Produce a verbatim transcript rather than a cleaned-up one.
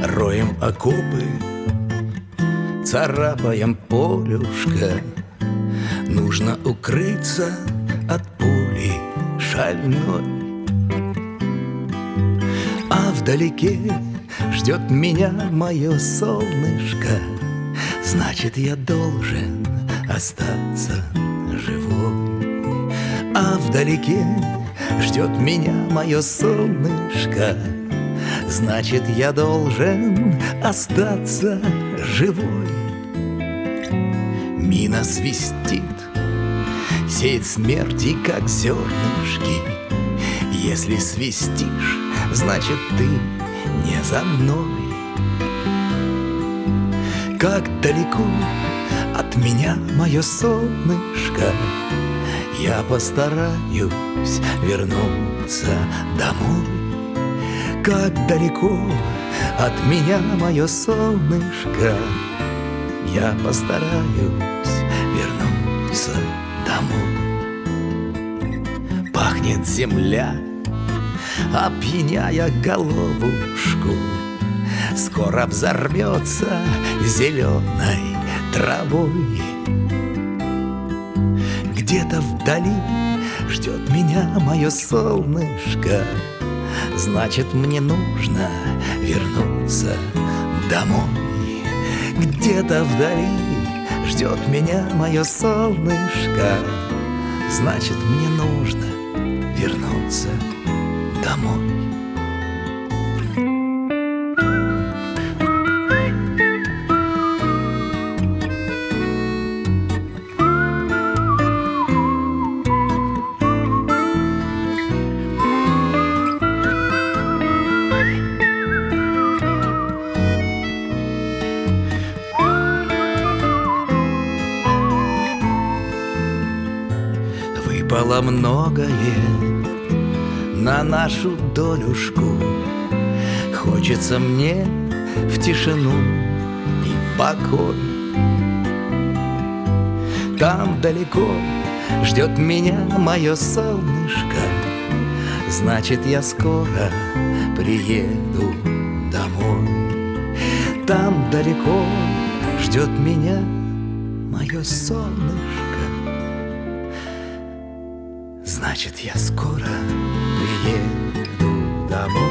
Роем окопы, царапаем полюшка. Нужно укрыться от пули шальной. А вдалеке ждет меня мое солнышко. Значит, я должен остаться живой. А вдалеке ждет меня мое солнышко. Значит, я должен остаться живой. Мина свистит, сеет смерти, как зернышки. Если свистишь, значит, ты не за мной. Как далеко от меня мое солнышко, я постараюсь вернуться домой. Как далеко от меня мое солнышко, я постараюсь вернуться домой. Пахнет земля, опьяняя головушку. Скоро взорвется зеленой травой. Где-то вдали ждет меня мое солнышко. Значит, мне нужно вернуться домой. Где-то вдали ждет меня мое солнышко. Значит, мне нужно вернуться домой. Выпало многое на нашу долюшку. Хочется мне в тишину и покой. Там далеко ждет меня мое солнышко. Значит, я скоро приеду домой. Там далеко ждет меня мое солнышко. Значит, я скоро приеду домой.